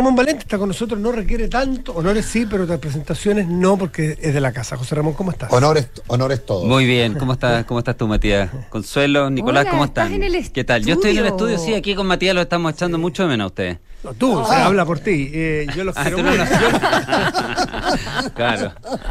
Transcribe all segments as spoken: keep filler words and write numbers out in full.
Ramón Valente está con nosotros, no requiere tanto, honores sí, pero otras presentaciones no, porque es de la casa. José Ramón, ¿cómo estás? Honores, honores todos. Muy bien, ¿cómo estás, cómo estás tú, Matías? Consuelo, Nicolás, Hola, ¿cómo están? ¿estás en el ¿Qué tal? Yo estoy en el estudio, sí, aquí con Matías lo estamos echando sí. mucho de menos a ustedes. No, tú, ah. o sea, habla por ti, eh, yo los ah, quiero mucho. No, claro.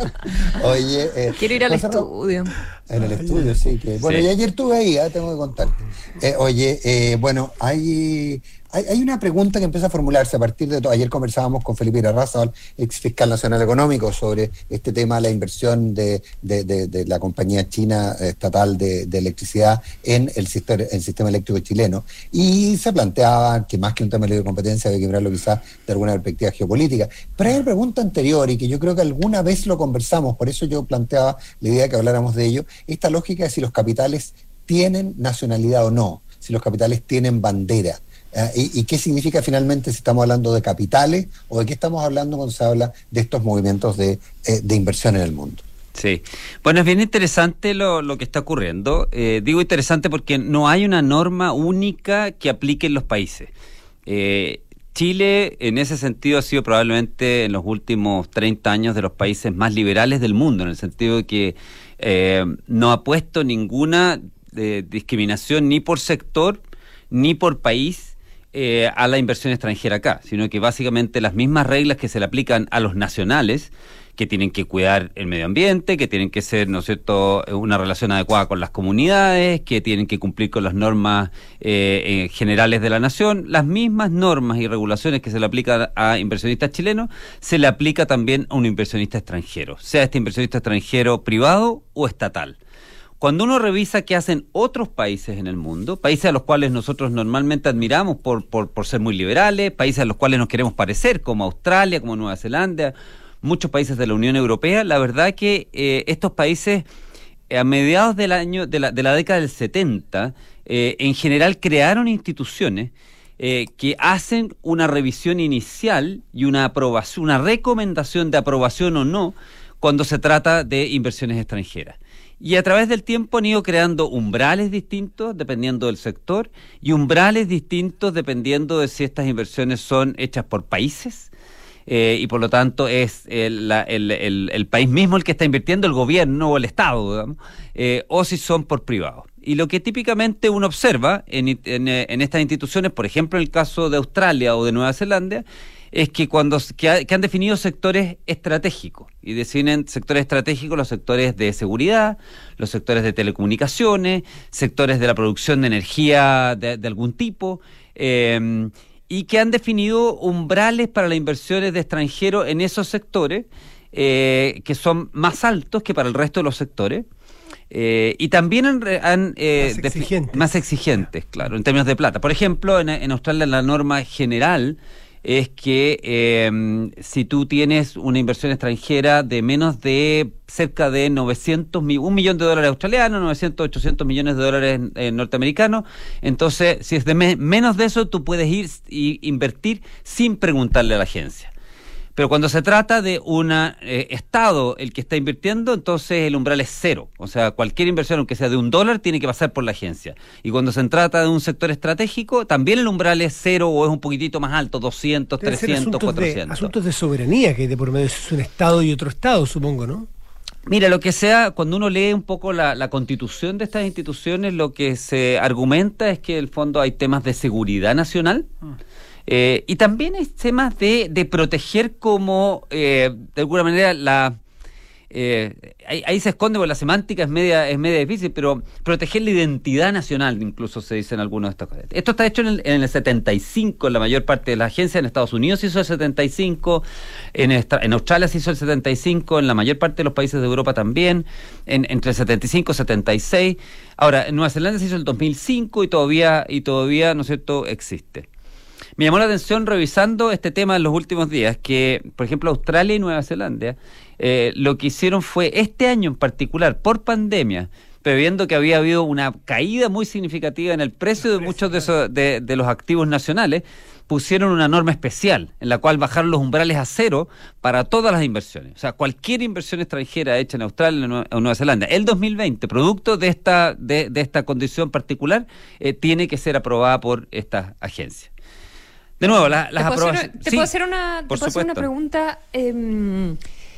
Oye, eh, quiero ir al estudio. En el estudio, sí. Que, bueno, sí. y ayer estuve ahí, ¿eh? Tengo que contarte. Eh, oye, eh, bueno, hay, hay hay una pregunta que empieza a formularse a partir de todo. Ayer conversábamos con Felipe Irarrázaval, ex fiscal nacional económico, sobre este tema de la inversión de, de, de, de la compañía china estatal de, de electricidad en el sistema, el sistema eléctrico chileno. Y se planteaba que más que un tema de libre competencia había que mirarlo quizás de alguna perspectiva geopolítica. Pero hay una pregunta anterior y que yo creo que alguna vez lo conversamos, por eso yo planteaba la idea de que habláramos de ello, esta lógica de si los capitales tienen nacionalidad o no, si los capitales tienen bandera. Uh, y, y qué significa finalmente si estamos hablando de capitales o de qué estamos hablando cuando se habla de estos movimientos de, eh, de inversión en el mundo. Sí, bueno, es bien interesante lo, lo que está ocurriendo. Eh, digo interesante porque no hay una norma única que aplique en los países. Eh, Chile, en ese sentido, ha sido probablemente en los últimos treinta años de los países más liberales del mundo, en el sentido de que eh, no ha puesto ninguna eh, discriminación ni por sector ni por país eh, a la inversión extranjera acá, sino que básicamente las mismas reglas que se le aplican a los nacionales, que tienen que cuidar el medio ambiente, que tienen que ser, ¿no es cierto?, una relación adecuada con las comunidades, que tienen que cumplir con las normas eh, eh, generales de la nación. Las mismas normas y regulaciones que se le aplican a inversionistas chilenos, se le aplica también a un inversionista extranjero, sea este inversionista extranjero privado o estatal. Cuando uno revisa qué hacen otros países en el mundo, países a los cuales nosotros normalmente admiramos por, por, por ser muy liberales, países a los cuales nos queremos parecer, como Australia, como Nueva Zelanda, muchos países de la Unión Europea, la verdad que eh, estos países eh, a mediados del año de la, de la década del setenta eh, en general crearon instituciones eh, que hacen una revisión inicial y una aprobación, una recomendación de aprobación o no cuando se trata de inversiones extranjeras. Y a través del tiempo han ido creando umbrales distintos dependiendo del sector y umbrales distintos dependiendo de si estas inversiones son hechas por países. Eh, y por lo tanto es el, la, el, el, el país mismo el que está invirtiendo, el gobierno o el Estado, digamos, eh, o si son por privados. Y lo que típicamente uno observa en, en, en estas instituciones, por ejemplo en el caso de Australia o de Nueva Zelanda, es que cuando que, ha, que han definido sectores estratégicos, y definen sectores estratégicos los sectores de seguridad, los sectores de telecomunicaciones, sectores de la producción de energía de, de algún tipo, eh, y que han definido umbrales para las inversiones de extranjeros en esos sectores, eh, que son más altos que para el resto de los sectores, eh, y también han, han eh, más, exigentes. más exigentes, claro, en términos de plata. Por ejemplo, en, en Australia la norma general es que eh, si tú tienes una inversión extranjera de menos de cerca de novecientos, un millón de dólares australianos, novecientos, ochocientos millones de dólares eh, norteamericanos, entonces si es de me menos de eso tú puedes ir y invertir sin preguntarle a la agencia. Pero cuando se trata de un eh, Estado el que está invirtiendo, entonces el umbral es cero. O sea, cualquier inversión, aunque sea de un dólar, tiene que pasar por la agencia. Y cuando se trata de un sector estratégico, también el umbral es cero o es un poquitito más alto, doscientos, Deben trescientos, asuntos cuatrocientos. De, asuntos de soberanía que hay de por medio, es un Estado y otro Estado, supongo, ¿no? Mira, lo que sea, cuando uno lee un poco la, la constitución de estas instituciones, lo que se argumenta es que en el fondo hay temas de seguridad nacional. Ah. Eh, y también hay temas de, de proteger como, eh, de alguna manera, la eh, ahí, ahí se esconde porque la semántica es media es media difícil, pero proteger la identidad nacional, incluso se dice en algunos de estos casos. Esto está hecho en el, en el setenta y cinco, en la mayor parte de la agencia. En Estados Unidos se hizo el setenta y cinco, en, esta, en Australia se hizo el setenta y cinco, en la mayor parte de los países de Europa también, en, entre el setenta y cinco y setenta y seis. Ahora, en Nueva Zelanda se hizo el dos mil cinco y todavía, y todavía, ¿no es cierto?, existe. Me llamó la atención revisando este tema en los últimos días que, por ejemplo, Australia y Nueva Zelanda eh, lo que hicieron fue, este año en particular, por pandemia, previendo que había habido una caída muy significativa en el precio de muchos de, esos, de, de los activos nacionales, pusieron una norma especial en la cual bajaron los umbrales a cero para todas las inversiones. O sea, cualquier inversión extranjera hecha en Australia o Nueva Zelanda, el dos mil veinte, producto de esta, de, de esta condición particular, eh, tiene que ser aprobada por esta agencia. De nuevo, la, las aprobaciones... ¿Te, sí, puedo hacer una, ¿te por puedo hacer una supuesto. pregunta? Eh,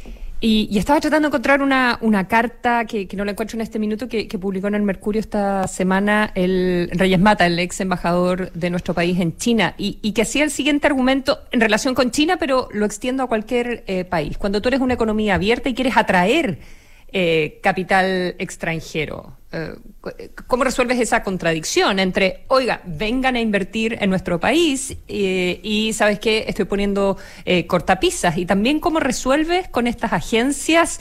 y, y estaba tratando de encontrar una, una carta que, que no la encuentro en este minuto, que, que publicó en el Mercurio esta semana el Reyes Mata, el ex embajador de nuestro país en China, y, y que hacía el siguiente argumento en relación con China, pero lo extiendo a cualquier eh, país. Cuando tú eres una economía abierta y quieres atraer eh, capital extranjero, eh, ¿cómo resuelves esa contradicción entre, oiga, vengan a invertir en nuestro país eh, y, ¿sabes qué? Estoy poniendo eh, cortapisas? Y también, ¿cómo resuelves con estas agencias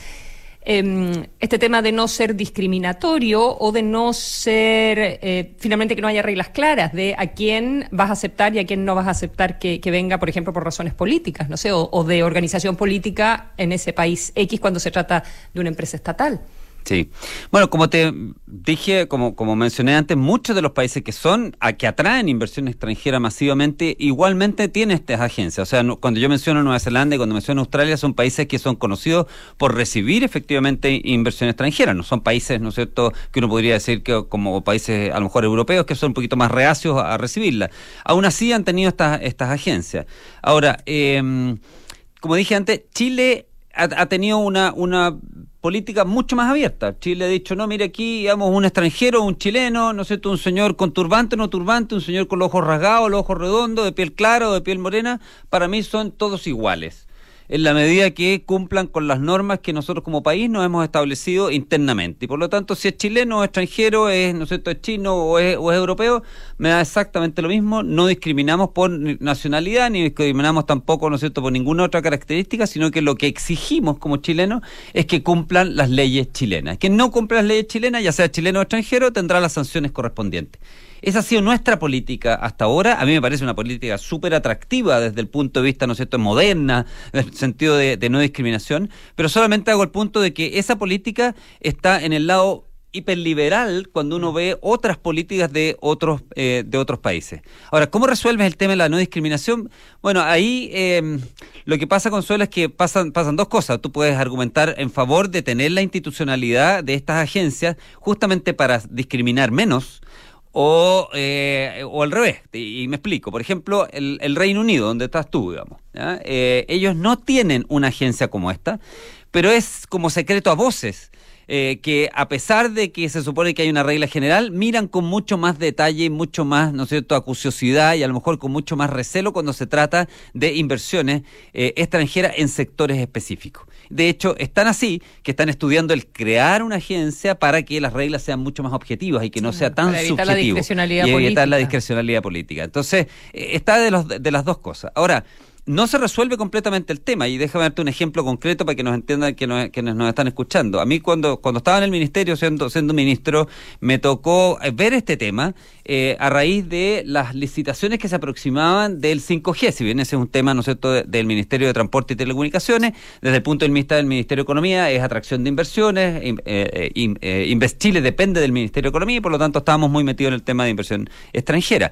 eh, este tema de no ser discriminatorio o de no ser, eh, finalmente, que no haya reglas claras de a quién vas a aceptar y a quién no vas a aceptar que, que venga, por ejemplo, por razones políticas, no sé, o, o de organización política en ese país X cuando se trata de una empresa estatal? Sí. Bueno, como te dije, como, como mencioné antes, muchos de los países que son, a que atraen inversión extranjera masivamente, igualmente tienen estas agencias. O sea, no, cuando yo menciono Nueva Zelanda y cuando menciono Australia, son países que son conocidos por recibir efectivamente inversión extranjera. No son países, ¿no es cierto?, que uno podría decir que como países a lo mejor europeos, que son un poquito más reacios a, a recibirla. Aún así han tenido estas, estas agencias. Ahora, eh, como dije antes, Chile ha, ha tenido una, una política mucho más abierta. Chile ha dicho, no, mire, aquí digamos un extranjero, un chileno, no sé, un señor con turbante, no turbante, un señor con los ojos rasgados, los ojos redondos, de piel clara o de piel morena, para mí son todos iguales, en la medida que cumplan con las normas que nosotros como país nos hemos establecido internamente. Y por lo tanto, si es chileno o extranjero, es, ¿no es cierto?, es chino o es, o es europeo, me da exactamente lo mismo. No discriminamos por nacionalidad, ni discriminamos tampoco, ¿no es cierto?, por ninguna otra característica, sino que lo que exigimos como chilenos es que cumplan las leyes chilenas. Quien no cumpla las leyes chilenas, ya sea chileno o extranjero, tendrá las sanciones correspondientes. Esa ha sido nuestra política hasta ahora. A mí me parece una política súper atractiva desde el punto de vista, ¿no es cierto?, moderna, en el sentido de, de no discriminación, pero solamente hago el punto de que esa política está en el lado hiperliberal cuando uno ve otras políticas de otros eh, de otros países. Ahora, ¿cómo resuelves el tema de la no discriminación? Bueno, ahí eh, lo que pasa, Consuelo, es que pasan, pasan dos cosas. Tú puedes argumentar en favor de tener la institucionalidad de estas agencias justamente para discriminar menos, O, eh, o al revés, y, y me explico. Por ejemplo, el, el Reino Unido, donde estás tú, digamos, ¿ya? Eh, ellos no tienen una agencia como esta, pero es como secreto a voces, eh, que a pesar de que se supone que hay una regla general, miran con mucho más detalle y mucho más, ¿no es cierto?, acuciosidad y a lo mejor con mucho más recelo cuando se trata de inversiones eh, extranjeras en sectores específicos. De hecho, están así que están estudiando el crear una agencia para que las reglas sean mucho más objetivas y que no sea tan para evitar subjetivo. La discrecionalidad y evitar política. la discrecionalidad política. Entonces, eh, está de, los, de las dos cosas. Ahora, no se resuelve completamente el tema, y déjame darte un ejemplo concreto para que nos entiendan que nos, que nos están escuchando. A mí cuando, cuando estaba en el ministerio, siendo, siendo ministro, me tocó ver este tema eh, a raíz de las licitaciones que se aproximaban del cinco G, si bien ese es un tema, ¿no es cierto?, de, del Ministerio de Transporte y Telecomunicaciones. Desde el punto de vista del Ministerio de Economía es atracción de inversiones, eh, eh, eh, Invest Chile depende del Ministerio de Economía y por lo tanto estábamos muy metidos en el tema de inversión extranjera.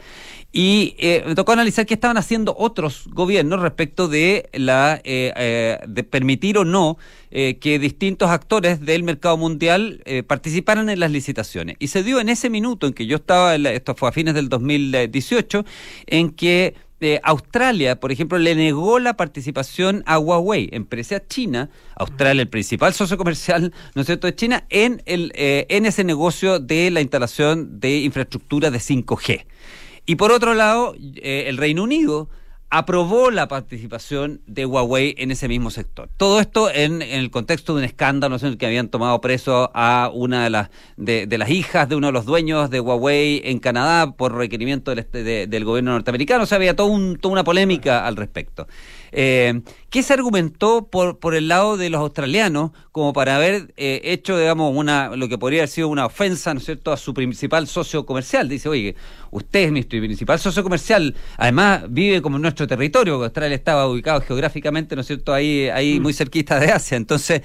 Y eh, me tocó analizar qué estaban haciendo otros gobiernos respecto de la eh, eh, de permitir o no eh, que distintos actores del mercado mundial eh, participaran en las licitaciones. Y se dio en ese minuto en que yo estaba, en la, esto fue a fines del dos mil dieciocho, en que eh, Australia, por ejemplo, le negó la participación a Huawei, empresa china, Australia, el principal socio comercial, ¿no es cierto?, de China, en, el, eh, en ese negocio de la instalación de infraestructura de cinco G. Y por otro lado, eh, el Reino Unido aprobó la participación de Huawei en ese mismo sector. Todo esto en, en el contexto de un escándalo, ¿no?, en el que habían tomado preso a una de las de, de las hijas de uno de los dueños de Huawei en Canadá por requerimiento del, de, del gobierno norteamericano. O sea, había todo un, toda una polémica al respecto. Eh, ¿Qué se argumentó por, por el lado de los australianos como para haber eh, hecho, digamos, una lo que podría haber sido una ofensa, ¿no es cierto?, a su principal socio comercial? Dice, oye, usted es mi principal socio comercial, además vive como en nuestro territorio, porque Australia estaba ubicado geográficamente, ¿no es cierto?, ahí, ahí mm. muy cerquita de Asia. Entonces,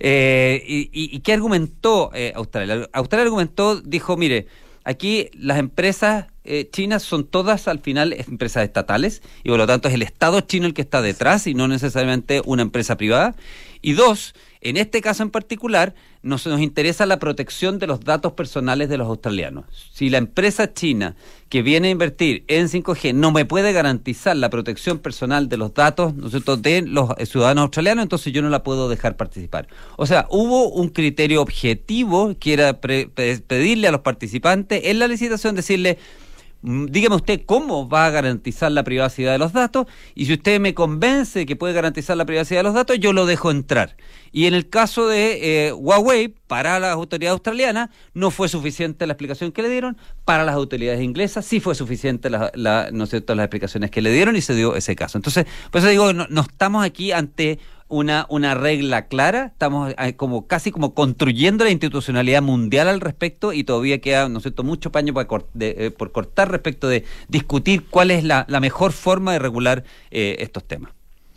eh, y, y, ¿y qué argumentó eh, Australia? Australia argumentó, dijo, mire, aquí las empresas eh, chinas son todas al final empresas estatales y por lo tanto es el Estado chino el que está detrás y no necesariamente una empresa privada. Y dos, en este caso en particular, nos, nos interesa la protección de los datos personales de los australianos. Si la empresa china que viene a invertir en cinco G no me puede garantizar la protección personal de los datos, ¿no es cierto?, de los ciudadanos australianos, entonces yo no la puedo dejar participar. O sea, hubo un criterio objetivo que era pre, pre, pedirle a los participantes en la licitación, decirle, dígame usted cómo va a garantizar la privacidad de los datos, y si usted me convence que puede garantizar la privacidad de los datos, yo lo dejo entrar. Y en el caso de eh, Huawei, para las autoridades australianas, no fue suficiente la explicación que le dieron. Para las autoridades inglesas sí fue suficiente la, la, ¿no es cierto?, las explicaciones que le dieron, y se dio ese caso. Entonces, por eso digo, no, no estamos aquí ante una, una regla clara, estamos eh, como casi como construyendo la institucionalidad mundial al respecto, y todavía queda, ¿no es cierto?, mucho paño para cort- de, eh, por cortar respecto de discutir cuál es la, la mejor forma de regular eh, estos temas.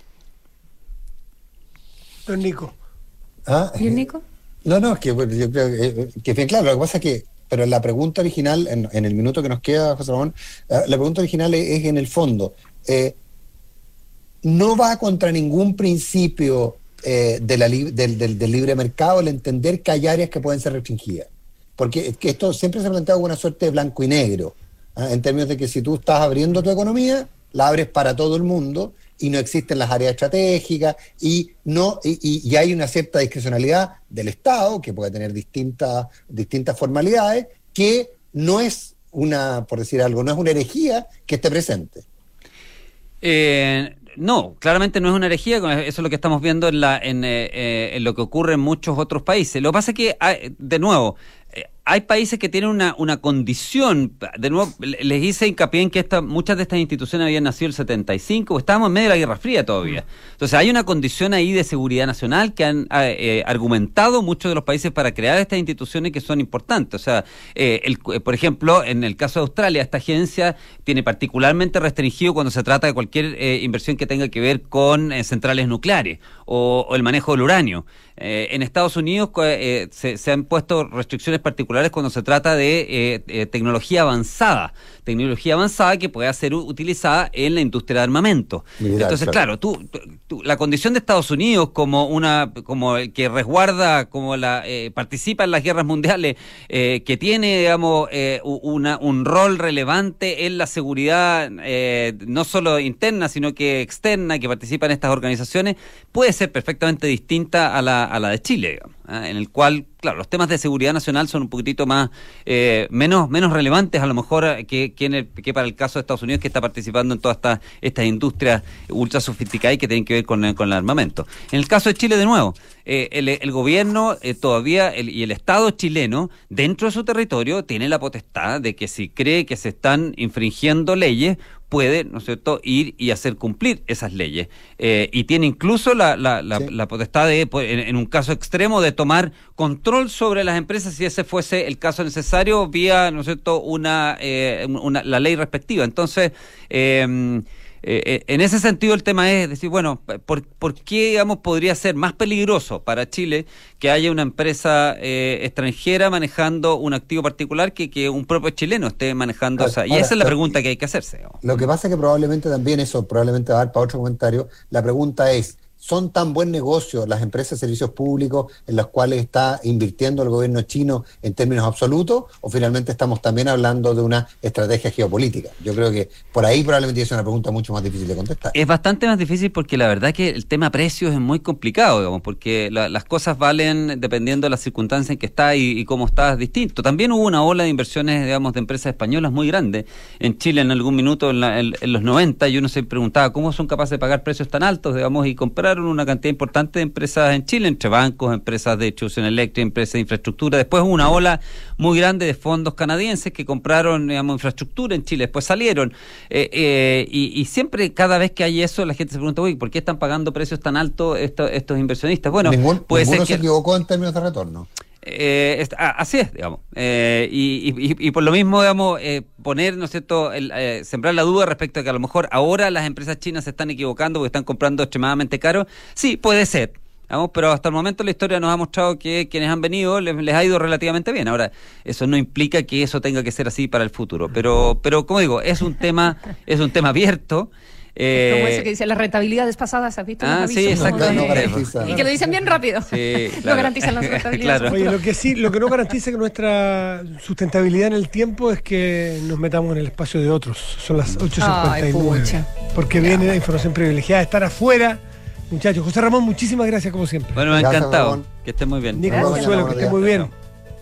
Don Nico. ¿Ah? ¿Y el Nico? No, no, es que bueno, yo creo que, que bien claro, lo que pasa es que, pero la pregunta original, en, en el minuto que nos queda, José Ramón, uh, la pregunta original es, es en el fondo, eh, no va contra ningún principio eh, de la li- del, del, del libre mercado el entender que hay áreas que pueden ser restringidas, porque es que esto siempre se ha planteado como una suerte de blanco y negro, ¿eh? En términos de que si tú estás abriendo tu economía, la abres para todo el mundo, y no existen las áreas estratégicas, y no y, y, y hay una cierta discrecionalidad del Estado, que puede tener distintas, distintas formalidades, que no es una, por decir algo, no es una herejía que esté presente. Eh, no, claramente no es una herejía, eso es lo que estamos viendo en, la, en, eh, en lo que ocurre en muchos otros países. Lo que pasa es que, hay, de nuevo, eh, hay países que tienen una, una condición, de nuevo, les hice hincapié en que esta, muchas de estas instituciones habían nacido en el setenta y cinco, estábamos en medio de la Guerra Fría todavía. Entonces hay una condición ahí de seguridad nacional que han eh, argumentado muchos de los países para crear estas instituciones que son importantes. O sea, eh, el, por ejemplo, en el caso de Australia, esta agencia tiene particularmente restringido cuando se trata de cualquier eh, inversión que tenga que ver con eh, centrales nucleares o, o el manejo del uranio. Eh, en Estados Unidos eh, se, se han puesto restricciones particulares cuando se trata de eh, eh, tecnología avanzada, tecnología avanzada que pueda ser utilizada en la industria de armamento. Militar, Entonces, claro, claro tú, tú, la condición de Estados Unidos como una, como el que resguarda, como la eh, participa en las guerras mundiales, eh, que tiene, digamos, eh, una, un rol relevante en la seguridad, eh, no solo interna, sino que externa, que participa en estas organizaciones, puede ser perfectamente distinta a la a la de Chile, digamos, ¿eh? En el cual, claro, los temas de seguridad nacional son un poquitito más, eh, menos menos relevantes a lo mejor que, que, en el, que para el caso de Estados Unidos, que está participando en todas estas estas industrias ultra sofisticadas y que tienen que ver con, con el armamento. En el caso de Chile, de nuevo, eh, el, el gobierno eh, todavía el, y el Estado chileno, dentro de su territorio, tiene la potestad de que si cree que se están infringiendo leyes, puede, ¿no es cierto?, ir y hacer cumplir esas leyes. Eh, y tiene incluso la, la, la, sí. la potestad de, en, en un caso extremo, de tomar control sobre las empresas si ese fuese el caso necesario, vía, ¿no es cierto?, una, eh, una la ley respectiva. Entonces, eh, Eh, en ese sentido el tema es decir, bueno, ¿por, por qué, digamos, podría ser más peligroso para Chile que haya una empresa eh, extranjera manejando un activo particular que, que un propio chileno esté manejando? Claro, o sea, y ahora, esa es la pregunta que hay que hacerse, digamos. Lo que pasa es que probablemente también eso, probablemente va a dar para otro comentario, la pregunta es, ¿son tan buen negocio las empresas de servicios públicos en las cuales está invirtiendo el gobierno chino en términos absolutos? ¿O finalmente estamos también hablando de una estrategia geopolítica? Yo creo que por ahí probablemente es una pregunta mucho más difícil de contestar. Es bastante más difícil porque la verdad que el tema precios es muy complicado, digamos, porque la, las cosas valen dependiendo de las circunstancias en que está y, y cómo está distinto. También hubo una ola de inversiones, digamos, de empresas españolas muy grandes en Chile en algún minuto en, la, en, en los noventa, y uno se preguntaba cómo son capaces de pagar precios tan altos, digamos, y comprar una cantidad importante de empresas en Chile, entre bancos, empresas de distribución eléctrica, empresas de infraestructura. Después hubo una ola muy grande de fondos canadienses que compraron, digamos, infraestructura en Chile, después salieron. Eh, eh, y, y siempre, cada vez que hay eso, la gente se pregunta, uy, ¿por qué están pagando precios tan altos estos, estos inversionistas? Bueno, Ningún, puede ninguno ser que se equivocó en términos de retorno. Eh, est- ah, así es, digamos, eh, y, y, y por lo mismo, digamos, eh, poner, ¿no es cierto?, el, eh, sembrar la duda respecto a que a lo mejor ahora las empresas chinas se están equivocando porque están comprando extremadamente caro. Sí, puede ser, digamos, pero hasta el momento la historia nos ha mostrado que quienes han venido les, les ha ido relativamente bien. Ahora, eso no implica que eso tenga que ser así para el futuro, pero, pero como digo, es un tema, es un tema abierto. Eh, Como eso que dice, las rentabilidades pasadas, ¿has visto? Ah, los sí, avisos? exactamente. No garantiza. Y que lo dicen bien rápido. Sí, No claro. garantizan las rentabilidades. Claro. Oye, lo que sí, lo que no garantiza que nuestra sustentabilidad en el tiempo es que nos metamos en el espacio de otros. Son las ocho cincuenta y nueve. Ay, pucha. Porque viene la información privilegiada, estar afuera. Muchachos, José Ramón, muchísimas gracias como siempre. Bueno, me ha Gracias, encantado. Ramón. Que estés muy bien. Nico Gracias. Consuelo, que esté muy bien.